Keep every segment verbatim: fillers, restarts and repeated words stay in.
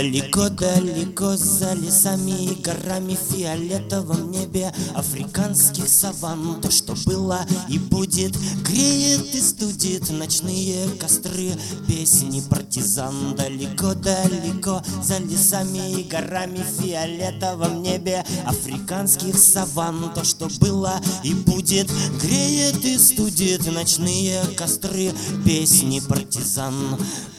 Далеко-далеко за лесами и горами, в фиолетовом небе африканских саванн, то, что было и будет, греет и студит ночные костры песни партизан. Далеко-далеко за лесами и горами, в фиолетовом небе африканских саванн, то, что было и будет, греет и студит ночные костры песни партизан.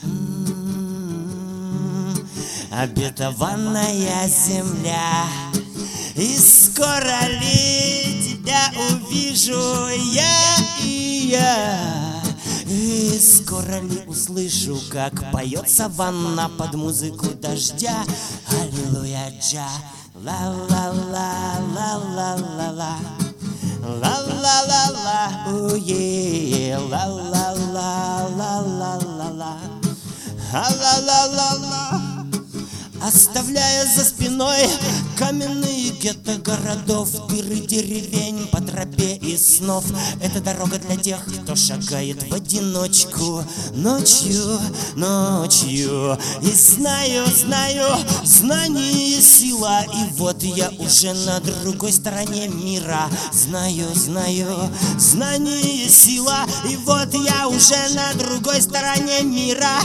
Обетованная земля, и скоро ли тебя увижу я и я, и скоро ли услышу, как поет саванна под музыку дождя. Аллилуйя, джа, ла-ла-ла, ла-ла-ла-ла, ла-ла-ла-ла, уе, ла-ла-ла, ла-ла-ла-ла, ла-ла-ла-ла. Оставляя за спиной каменные гетто городов, дыры деревень по тропе из снов. Это дорога для тех, кто шагает в одиночку ночью, ночью. И знаю, знаю, знание сила, и вот я уже на другой стороне мира. Знаю, знаю, знание сила, и вот я уже на другой стороне мира.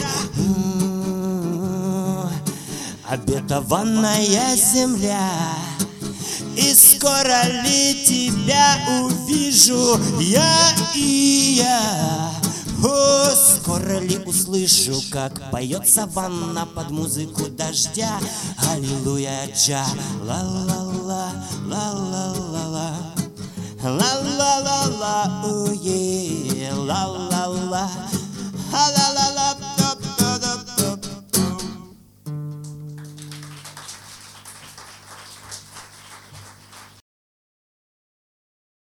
Обетованная земля, и скоро ли тебя увижу я и я, о, скоро ли услышу, как поет саванна под музыку дождя. Аллилуйя, джа, ла-ла-ла, ла-ла-ла-ла, ла-ла-ла-ла.